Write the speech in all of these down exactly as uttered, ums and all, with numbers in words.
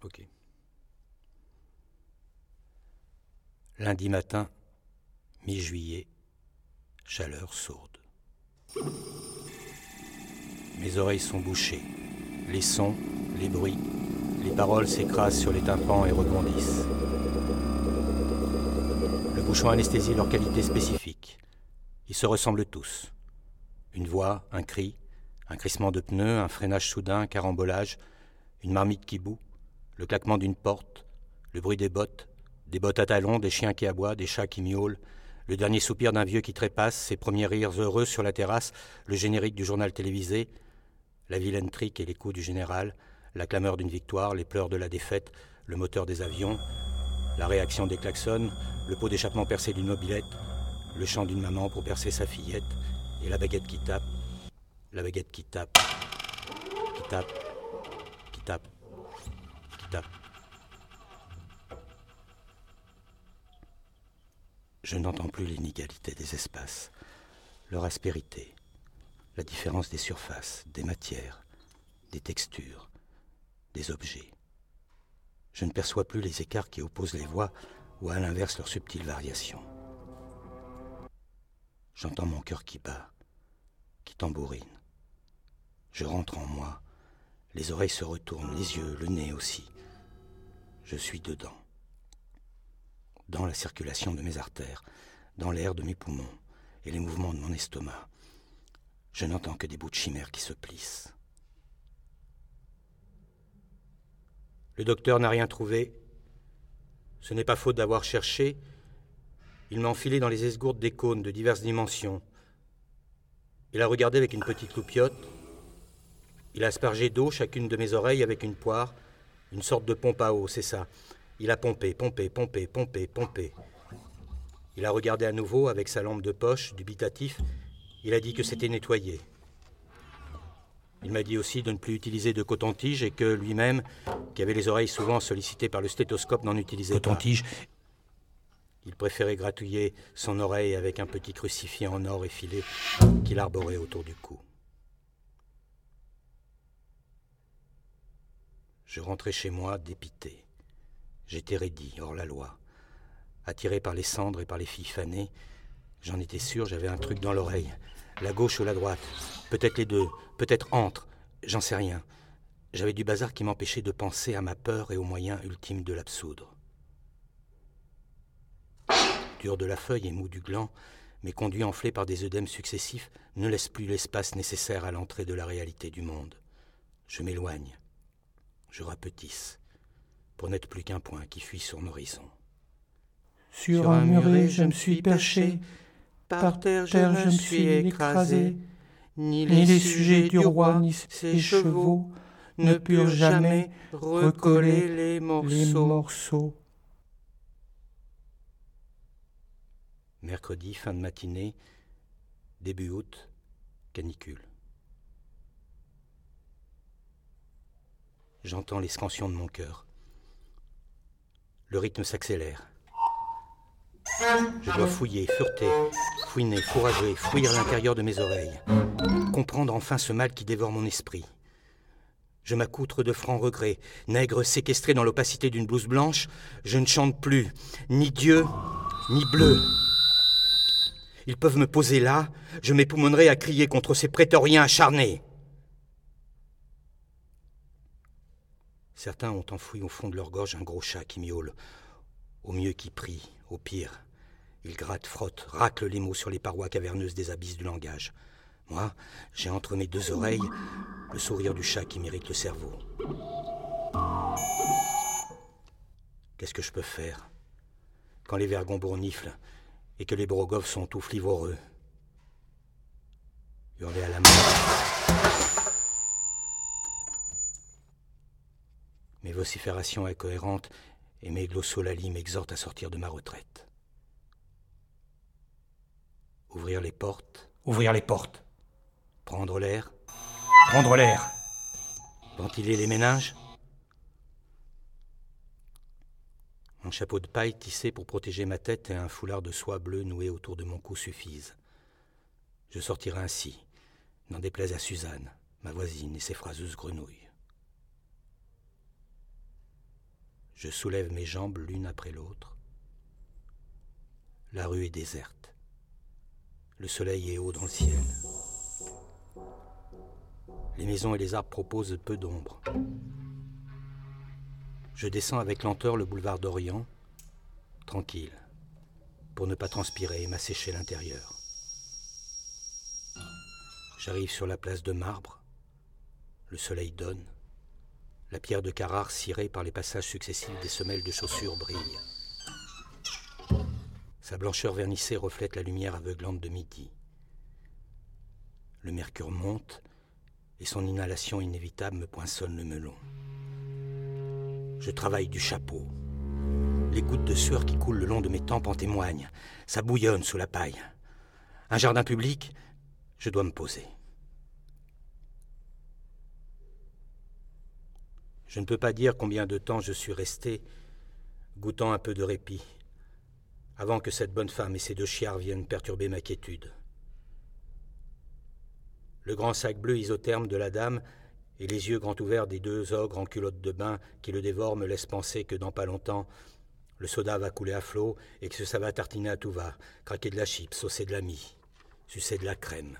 Ok. Lundi matin, mi-juillet, chaleur sourde. Mes oreilles sont bouchées. Les sons, les bruits, les paroles s'écrasent sur les tympans et rebondissent. Le bouchon anesthésie leur qualité spécifique. Ils se ressemblent tous. Une voix, un cri, un crissement de pneus, un freinage soudain, un carambolage, une marmite qui bout, le claquement d'une porte, le bruit des bottes, des bottes à talons, des chiens qui aboient, des chats qui miaulent, le dernier soupir d'un vieux qui trépasse, ses premiers rires heureux sur la terrasse, le générique du journal télévisé, la vilaine trique et les coups du général, la clameur d'une victoire, les pleurs de la défaite, le moteur des avions, la réaction des klaxons, le pot d'échappement percé d'une mobilette, le chant d'une maman pour percer sa fillette, et la baguette qui tape, la baguette qui tape, qui tape, qui tape, qui tape. Je n'entends plus l'inégalité des espaces, leur aspérité, la différence des surfaces, des matières, des textures, des objets. Je ne perçois plus les écarts qui opposent les voix ou à l'inverse leurs subtiles variations. J'entends mon cœur qui bat, qui tambourine. Je rentre en moi, les oreilles se retournent, les yeux, le nez aussi. Je suis dedans. Dans la circulation de mes artères, dans l'air de mes poumons et les mouvements de mon estomac. Je n'entends que des bouts de chimère qui se plissent. Le docteur n'a rien trouvé. Ce n'est pas faute d'avoir cherché. Il m'a enfilé dans les esgourdes des cônes de diverses dimensions. Il a regardé avec une petite loupiote. Il a aspergé d'eau chacune de mes oreilles avec une poire, une sorte de pompe à eau, c'est ça. Il a pompé, pompé, pompé, pompé, pompé. Il a regardé à nouveau avec sa lampe de poche, dubitatif. Il a dit que c'était nettoyé. Il m'a dit aussi de ne plus utiliser de coton-tige et que lui-même, qui avait les oreilles souvent sollicitées par le stéthoscope, n'en utilisait pas. Coton-tige. Il préférait gratouiller son oreille avec un petit crucifix en or effilé qu'il arborait autour du cou. Je rentrais chez moi dépité. J'étais raidi, hors la loi. Attiré par les cendres et par les filles fanées, j'en étais sûr, j'avais un truc dans l'oreille. La gauche ou la droite, peut-être les deux, peut-être entre, j'en sais rien. J'avais du bazar qui m'empêchait de penser à ma peur et aux moyens ultimes de l'absoudre. Dur de la feuille et mou du gland, mes conduits enflés par des œdèmes successifs ne laissent plus l'espace nécessaire à l'entrée de la réalité du monde. Je m'éloigne, je rapetisse, pour n'être plus qu'un point qui fuit sur l'horizon. Sur un muret, je me suis perché, par terre, je me suis écrasé. Ni les sujets du roi, ni ses chevaux ne purent jamais recoller les morceaux. Mercredi, fin de matinée, début août, canicule. J'entends les scansions de mon cœur. Le rythme s'accélère. Je dois fouiller, fureter, fouiner, fourrager, fouiller à l'intérieur de mes oreilles. Comprendre enfin ce mal qui dévore mon esprit. Je m'accoutre de francs regrets. Nègre séquestré dans l'opacité d'une blouse blanche, je ne chante plus, ni Dieu, ni bleu. Ils peuvent me poser là, je m'époumonerai à crier contre ces prétoriens acharnés. Certains ont enfoui au fond de leur gorge un gros chat qui miaule, au mieux qui prie, au pire. Ils grattent, frottent, raclent les mots sur les parois caverneuses des abysses du langage. Moi, j'ai entre mes deux oreilles le sourire du chat qui m'irrite le cerveau. Qu'est-ce que je peux faire quand les vergons bourniflent et que les brogoves sont tout flivoreux? Hurler à la mort. Mes vociférations incohérentes et mes glossolalis m'exhortent à sortir de ma retraite. Ouvrir les portes. Ouvrir les portes. Prendre l'air. Prendre l'air. Ventiler les méninges. Un chapeau de paille tissé pour protéger ma tête et un foulard de soie bleue noué autour de mon cou suffisent. Je sortirai ainsi, n'en déplaise à Suzanne, ma voisine et ses phraseuses grenouilles. Je soulève mes jambes l'une après l'autre. La rue est déserte. Le soleil est haut dans le ciel. Les maisons et les arbres proposent peu d'ombre. Je descends avec lenteur le boulevard d'Orient, tranquille, pour ne pas transpirer et m'assécher l'intérieur. J'arrive sur la place de marbre. Le soleil donne. La pierre de Carrare cirée par les passages successifs des semelles de chaussures brille. Sa blancheur vernissée reflète la lumière aveuglante de midi. Le mercure monte et son inhalation inévitable me poinçonne le melon. Je travaille du chapeau. Les gouttes de sueur qui coulent le long de mes tempes en témoignent. Ça bouillonne sous la paille. Un jardin public, je dois me poser. Je ne peux pas dire combien de temps je suis resté, goûtant un peu de répit, avant que cette bonne femme et ses deux chiards viennent perturber ma quiétude. Le grand sac bleu isotherme de la dame et les yeux grands ouverts des deux ogres en culotte de bain qui le dévorent me laissent penser que dans pas longtemps, le soda va couler à flot et que ça va tartiner à tout va, craquer de la chips, saucer de la mie, sucer de la crème.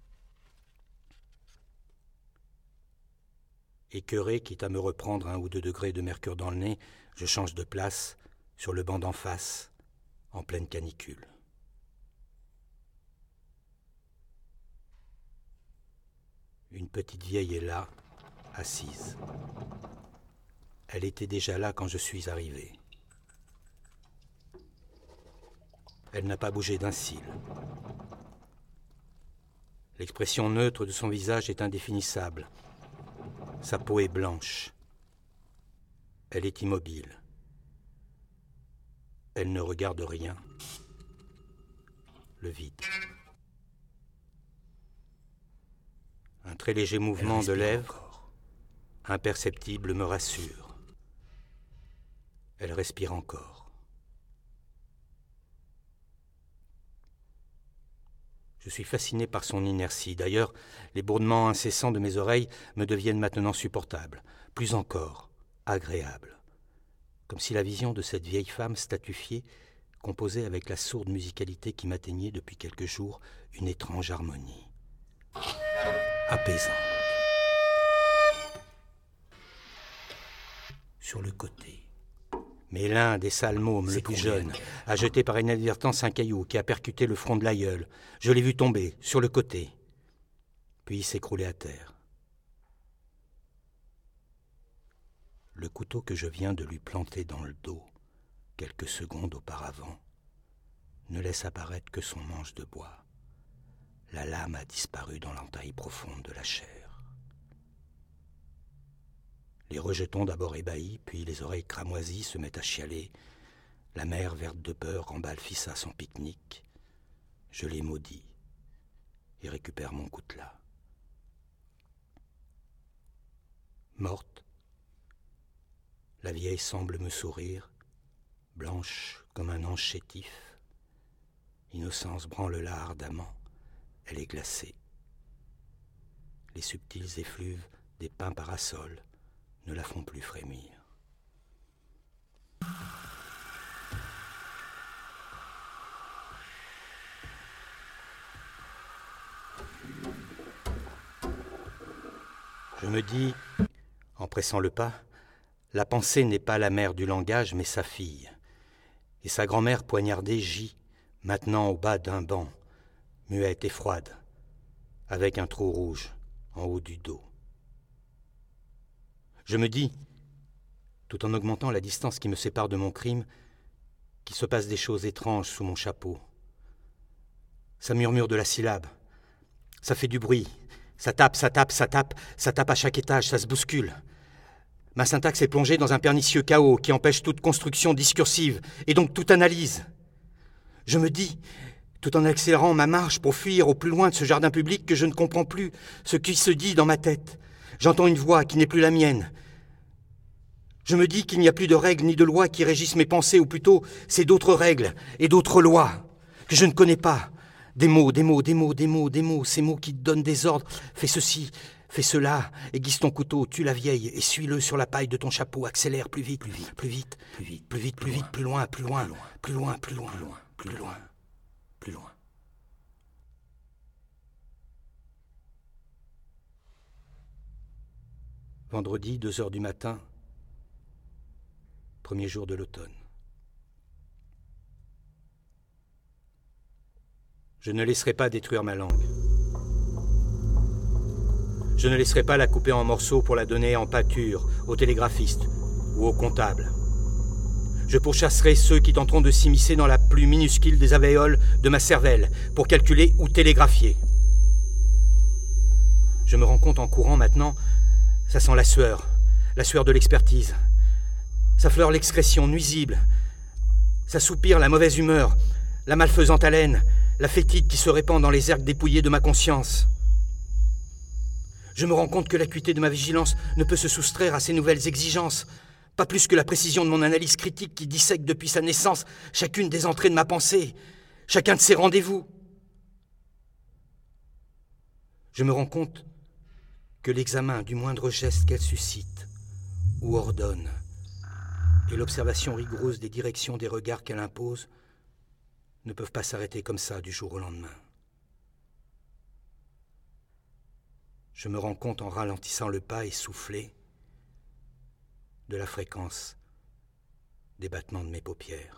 Écœuré, quitte à me reprendre un ou deux degrés de mercure dans le nez, je change de place sur le banc d'en face, en pleine canicule. Une petite vieille est là, assise. Elle était déjà là quand je suis arrivé. Elle n'a pas bougé d'un cil. L'expression neutre de son visage est indéfinissable. Sa peau est blanche. Elle est immobile. Elle ne regarde rien. Le vide. Un très léger mouvement de lèvres, encore. Imperceptible, me rassure. Elle respire encore. Je suis fasciné par son inertie. D'ailleurs, les bourdements incessants de mes oreilles me deviennent maintenant supportables, plus encore, agréables. Comme si la vision de cette vieille femme statufiée composait avec la sourde musicalité qui m'atteignait depuis quelques jours une étrange harmonie. Apaisante. Sur le côté. Mais l'un des sales mômes, le plus jeune, a jeté par inadvertance un caillou qui a percuté le front de l'aïeul. Je l'ai vu tomber, sur le côté. Puis s'écrouler à terre. Le couteau que je viens de lui planter dans le dos, quelques secondes auparavant, ne laisse apparaître que son manche de bois. La lame a disparu dans l'entaille profonde de la chair. Les rejetons d'abord ébahis, puis les oreilles cramoisies se mettent à chialer. La mère, verte de peur, remballe fils à son pique-nique. Je les maudis et récupère mon coutelas. Morte, la vieille semble me sourire, blanche comme un ange chétif. Innocence branle-la ardemment, elle est glacée. Les subtils effluves des pins parasols ne la font plus frémir. Je me dis, en pressant le pas, la pensée n'est pas la mère du langage, mais sa fille. Et sa grand-mère poignardée gît, maintenant au bas d'un banc, muette et froide, avec un trou rouge en haut du dos. Je me dis, tout en augmentant la distance qui me sépare de mon crime, qu'il se passe des choses étranges sous mon chapeau. Ça murmure de la syllabe, ça fait du bruit, ça tape, ça tape, ça tape, ça tape à chaque étage, ça se bouscule. Ma syntaxe est plongée dans un pernicieux chaos qui empêche toute construction discursive et donc toute analyse. Je me dis, tout en accélérant ma marche pour fuir au plus loin de ce jardin public, que je ne comprends plus ce qui se dit dans ma tête. J'entends une voix qui n'est plus la mienne. Je me dis qu'il n'y a plus de règles ni de lois qui régissent mes pensées, ou plutôt, c'est d'autres règles et d'autres lois que je ne connais pas. Des mots, des mots, des mots, des mots, des mots, ces mots qui donnent des ordres. Fais ceci, Fais cela, aiguise ton couteau, tue la vieille, et suis-le sur la paille de ton chapeau, accélère plus vite, plus vite, plus vite, plus vite, plus vite, plus vite, plus loin, plus loin, plus loin, plus loin, plus loin, plus loin, plus loin. Vendredi, deux heures du matin, premier jour de l'automne. Je ne laisserai pas détruire ma langue. Je ne laisserai pas la couper en morceaux pour la donner en pâture au télégraphiste ou au comptable. Je pourchasserai ceux qui tenteront de s'immiscer dans la plus minuscule des alvéoles de ma cervelle pour calculer ou télégraphier. Je me rends compte en courant maintenant, ça sent la sueur, la sueur de l'expertise. Ça fleure l'excrétion nuisible. Ça soupire la mauvaise humeur, la malfaisante haleine, la fétide qui se répand dans les ergs dépouillés de ma conscience. Je me rends compte que l'acuité de ma vigilance ne peut se soustraire à ces nouvelles exigences, pas plus que la précision de mon analyse critique qui dissèque depuis sa naissance chacune des entrées de ma pensée, chacun de ses rendez-vous. Je me rends compte que l'examen du moindre geste qu'elle suscite ou ordonne et l'observation rigoureuse des directions des regards qu'elle impose ne peuvent pas s'arrêter comme ça du jour au lendemain. Je me rends compte en ralentissant le pas essoufflé de la fréquence des battements de mes paupières.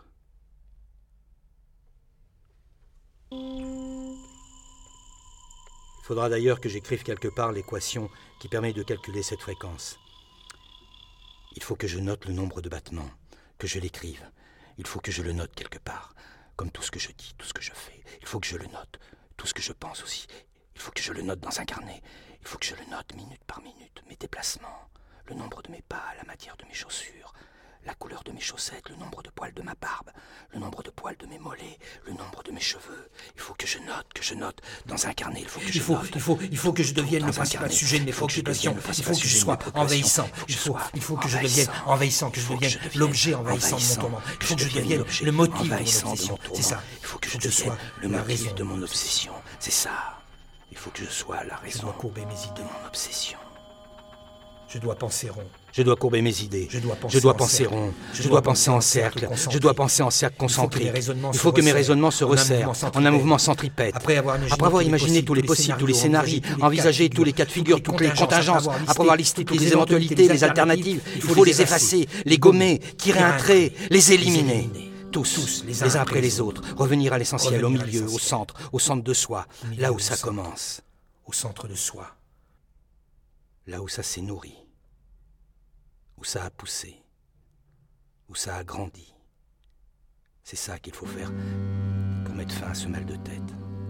Il faudra d'ailleurs que j'écrive quelque part l'équation qui permet de calculer cette fréquence. Il faut que je note le nombre de battements, que je l'écrive. Il faut que je le note quelque part, comme tout ce que je dis, tout ce que je fais. Il faut que je le note, tout ce que je pense aussi. Il faut que je le note dans un carnet. Il faut que je le note minute par minute, mes déplacements, le nombre de mes pas, la matière de mes chaussures, la couleur de mes chaussettes, le nombre de poils de ma barbe, le nombre de poils de mes mollets, le nombre de mes cheveux. Il faut que je note, que je note dans un carnet. Il faut que je il faut, note. Il faut, il faut que je devienne le principal sujet de mes préoccupations. Il faut que je sois envahissant. Il faut, il faut que je devienne envahissant, que je devienne l'objet envahissant de mon tourment. Il faut que je devienne le motif de mon obsession. C'est ça. Il faut que je devienne le motif de mon obsession. C'est ça. Il faut que je sois la raison. Je dois courber mes idées. De mon obsession. Je dois penser rond. Je dois courber mes idées. Je dois penser, je dois penser rond. Je, je dois penser en cercle. Je dois penser en cercle concentrique. Il faut que mes raisonnements se resserrent en un mouvement centripète. Après avoir imaginé, après avoir imaginé tous les possibles, tous les scénarios, envisagé tous les cas de figure, toutes les contingences, après avoir listé toutes les éventualités, les alternatives, il faut les effacer, les gommer, tirer un trait, les éliminer. Tous, tous, les uns après les autres, revenir à l'essentiel, au milieu, au centre, au centre de soi, là où ça commence. Au centre de soi. Là où ça s'est nourri, où ça a poussé, où ça a grandi. C'est ça qu'il faut faire pour mettre fin à ce mal de tête.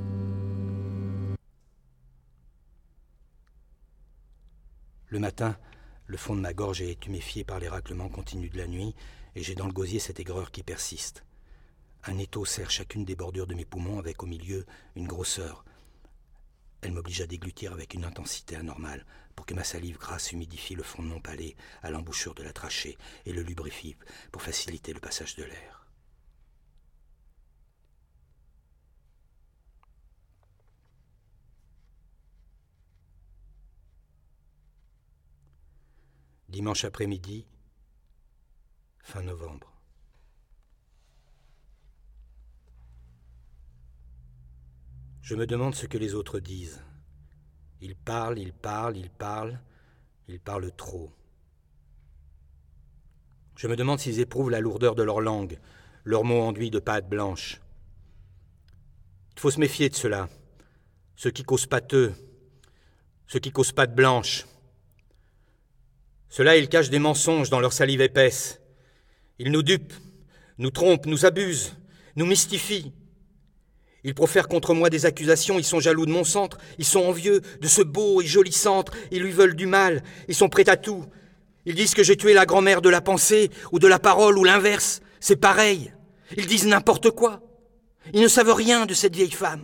Le matin, le fond de ma gorge est tuméfié par les raclements continus de la nuit et j'ai dans le gosier cette aigreur qui persiste. Un étau serre chacune des bordures de mes poumons avec au milieu une grosseur. Elle m'oblige à déglutir avec une intensité anormale pour que ma salive grasse humidifie le fond de mon palais à l'embouchure de la trachée et le lubrifie pour faciliter le passage de l'air. Dimanche après-midi, fin novembre. Je me demande ce que les autres disent. Ils parlent, ils parlent, ils parlent, ils parlent trop. Je me demande s'ils éprouvent la lourdeur de leur langue, leurs mots enduits de pâte blanche. Il faut se méfier de ceux-là, ceux qui causent pâteux, ceux qui causent pâte blanche. Ceux-là, ils cachent des mensonges dans leur salive épaisse. Ils nous dupent, nous trompent, nous abusent, nous mystifient. Ils profèrent contre moi des accusations, ils sont jaloux de mon centre, ils sont envieux de ce beau et joli centre, ils lui veulent du mal, ils sont prêts à tout. Ils disent que j'ai tué la grand-mère de la pensée, ou de la parole, ou l'inverse, c'est pareil. Ils disent n'importe quoi. Ils ne savent rien de cette vieille femme.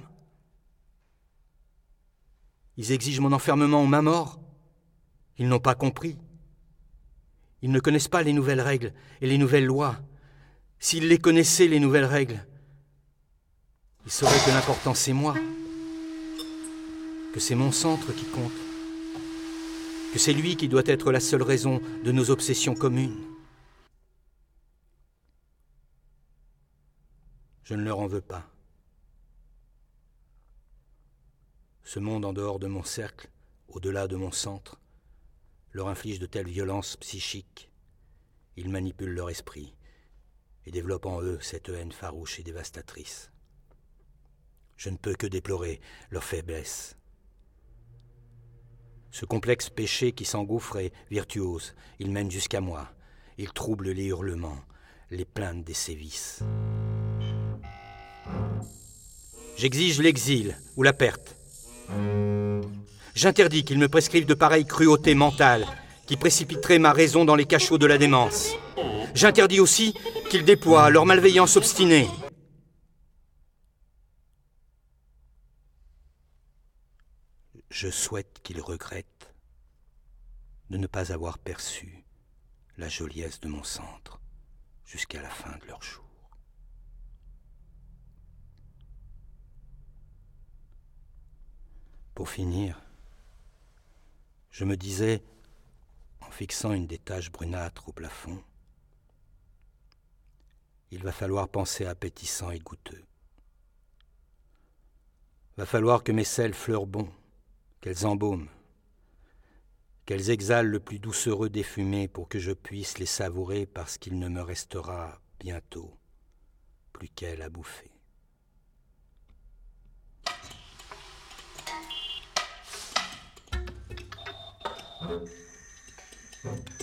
Ils exigent mon enfermement ou ma mort. Ils n'ont pas compris. Ils ne connaissent pas les nouvelles règles et les nouvelles lois. S'ils les connaissaient, les nouvelles règles, ils sauraient que l'important c'est moi, que c'est mon centre qui compte, que c'est lui qui doit être la seule raison de nos obsessions communes. Je ne leur en veux pas. Ce monde en dehors de mon cercle, au-delà de mon centre, leur inflige de telles violences psychiques. Ils manipulent leur esprit et développent en eux cette haine farouche et dévastatrice. Je ne peux que déplorer leur faiblesse. Ce complexe péché qui s'engouffre est virtuose. Il mène jusqu'à moi. Il trouble les hurlements, les plaintes des sévices. J'exige l'exil ou la perte. J'interdis qu'ils me prescrivent de pareilles cruautés mentales qui précipiteraient ma raison dans les cachots de la démence. J'interdis aussi qu'ils déploient leur malveillance obstinée. Je souhaite qu'ils regrettent de ne pas avoir perçu la joliesse de mon centre jusqu'à la fin de leur jour. Pour finir, je me disais, en fixant une des taches brunâtres au plafond, il va falloir penser appétissant et goûteux. Va falloir que mes selles fleurent bon, qu'elles embaument, qu'elles exhalent le plus doucereux des fumées pour que je puisse les savourer parce qu'il ne me restera bientôt plus qu'elles à bouffer. Thank you.